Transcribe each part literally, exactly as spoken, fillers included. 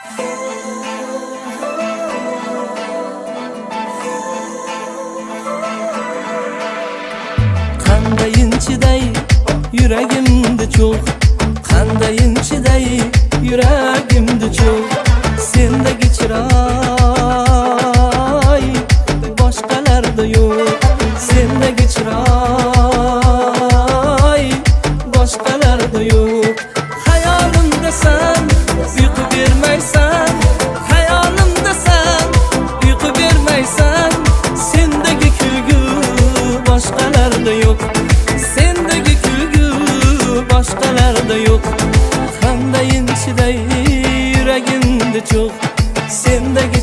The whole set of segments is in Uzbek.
Qandayin chiday yuragimda cho'g', qandayin chiday yuragimda cho'g'. Sendagi chiroy boshqalarda yo'q, sendagi chiroy boshqalarda yo'q. Hayolimdasan, uyqu bermaysan, hayolimdasan, uyqu bermaysan. Sendagi kulgu boshqalarda yo'q, sendagi kulgu boshqalarda yo'q. Qandayin chiday yuragimda cho'g', sendagi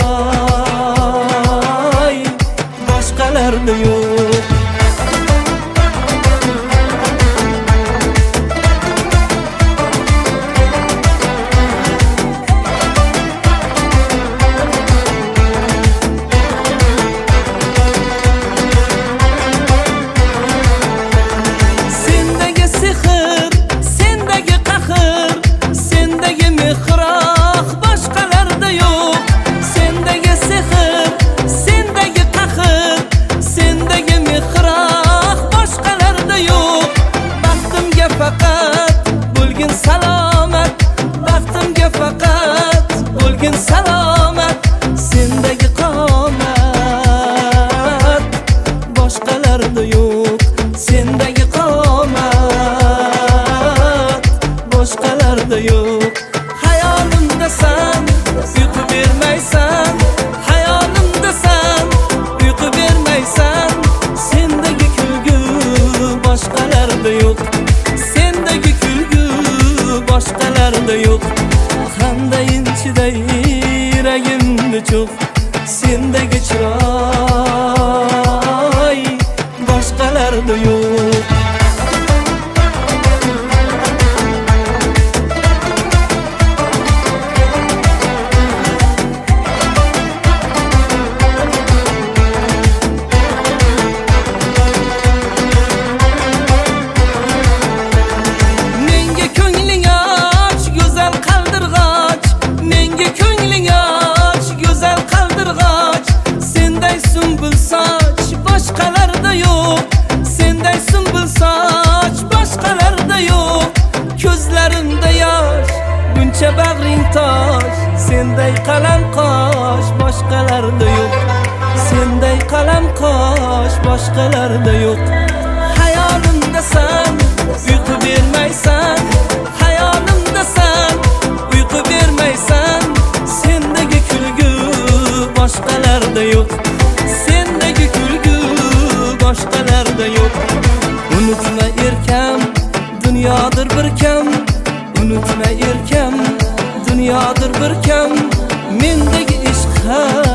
chiroy boshqalarda yo'q. Salomat, sendagi qomat boshqalarda yo'q, sendagi qomat boshqalarda yo'q. Hayolimdasan, uyqu bermaysan, hayolimdasan, uyqu bermaysan. Sendagi kulgu boshqalarda yo'q, sendagi kulgu boshqalarda yo'q. Qandayin chiday yuragimda cho'g', sendagi chiroy boshqalarda yo'q. Bag'ring tosh, senday qalam qosh boshqalarda yo'q, senday qalam qosh boshqalarda yo'q. Hayolimdasan, uyqu bermaysan, hayolimdasan, uyqu bermaysan. Sendagi kulgu boshqalarda yo'q, sendagi kulgu boshqalarda yo'q. Unutma erkam, dunyodir bir kam, unutma erkam, dunyodir bir kam. Mendagi ishq